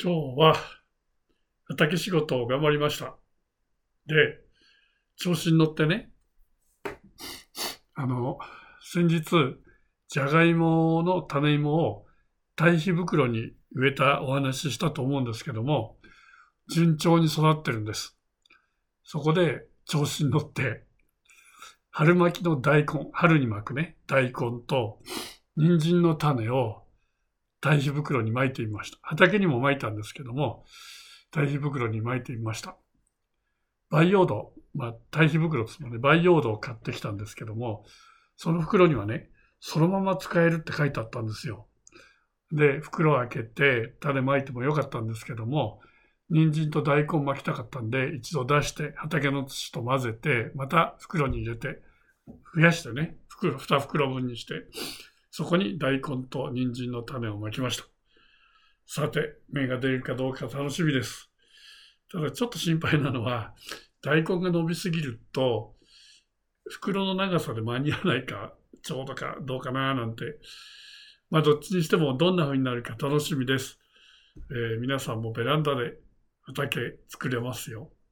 今日は畑仕事を頑張りました。で、調子に乗ってね、先日、じゃがいもの種芋を堆肥袋に植えたお話ししたと思うんですけども、順調に育ってるんです。そこで調子に乗って、春巻きの大根、春に巻くね、大根と人参の種を堆肥袋に巻いてみました。畑にも巻いたんですけども、堆肥袋に巻いてみました。培養土、堆肥袋ですので、培養土を買ってきたんですけども、その袋にはね、そのまま使えるって書いてあったんですよ。で、袋を開けて種まいてもよかったんですけども、人参と大根巻きたかったんで、一度出して畑の土と混ぜて、また袋に入れて、増やしてね、2袋分にして、そこに大根と人参の種をまきました。さて、芽が出るかどうか楽しみです。ただちょっと心配なのは、大根が伸びすぎると、袋の長さで間に合わないか、ちょうどかどうかななんて。どっちにしてもどんな風になるか楽しみです。皆さんもベランダで畑作れますよ。